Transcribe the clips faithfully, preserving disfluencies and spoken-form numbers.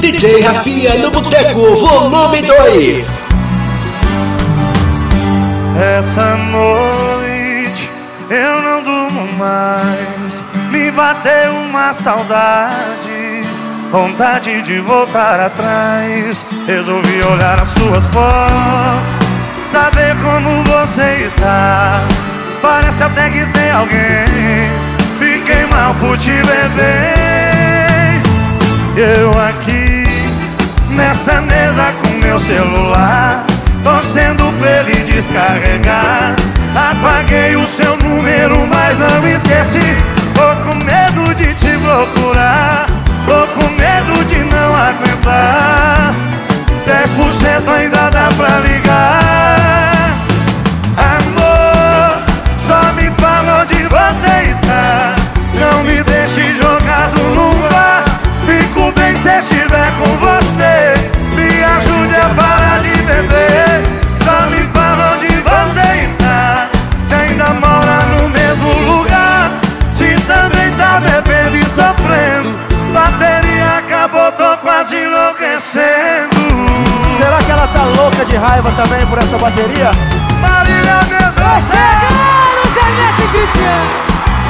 D J Rafinha no Boteco, volume dois. Essa noite eu não durmo mais, me bateu uma saudade, vontade de voltar atrás. Resolvi olhar as suas fotos, saber como você está. Parece até que tem alguém, fiquei mal por te beber. Eu aqui, nessa mesa com meu celular, torcendo pra ele descarregar. Apaguei o seu número, mas não esqueci. Tô com medo de te procurar, tô com medo de não aguentar. Dez por cento ainda dá pra ligar. Amor, só me fala onde você está, não me deixe jogado no bar. Fico bem se estiver com você, me ajude a parar de beber. Só me fala onde você está, que ainda mora no mesmo lugar. Se também está bebendo e sofrendo, bateria acabou, tô quase enlouquecendo. Será que ela tá louca de raiva também por essa bateria? Marília Mendonça! Chegando, Zé Neto e Cristiano.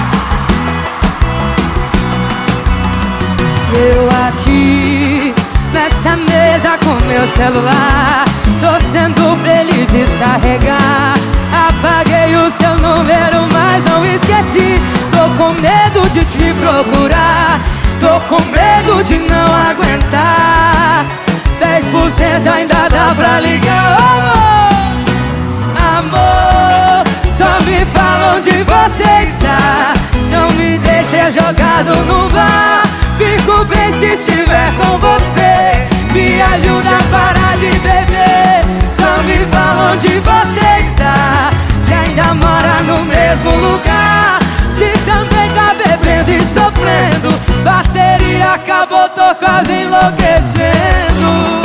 Eu aqui, nessa mesa com meu celular, torcendo pra ele descarregar. Apaguei o seu número, mas não esqueci. Tô com medo de te procurar, tô com medo de não aguentar. Dez por cento ainda dá pra ligar. Amor, amor, só me fala onde você está, não me deixe jogado no bar. Fico bem se estiver com você, me ajuda a parar de beber. Só me fala onde você está, se ainda mora no mesmo lugar. Se também tá bebendo e sofrendo, bateria acabou, tô quase enlouquecendo.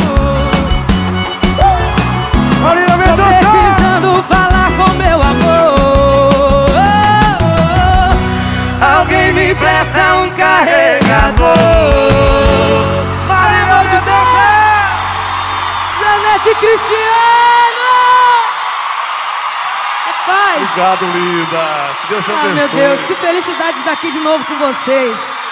Tô precisando falar com meu amor. Alguém me presta um carregador. Marília Mendonça, Zé Neto e Cristiano. Rapaz, obrigado, linda. Deus te abençoe. ah, meu Deus, que felicidade de estar aqui de novo com vocês.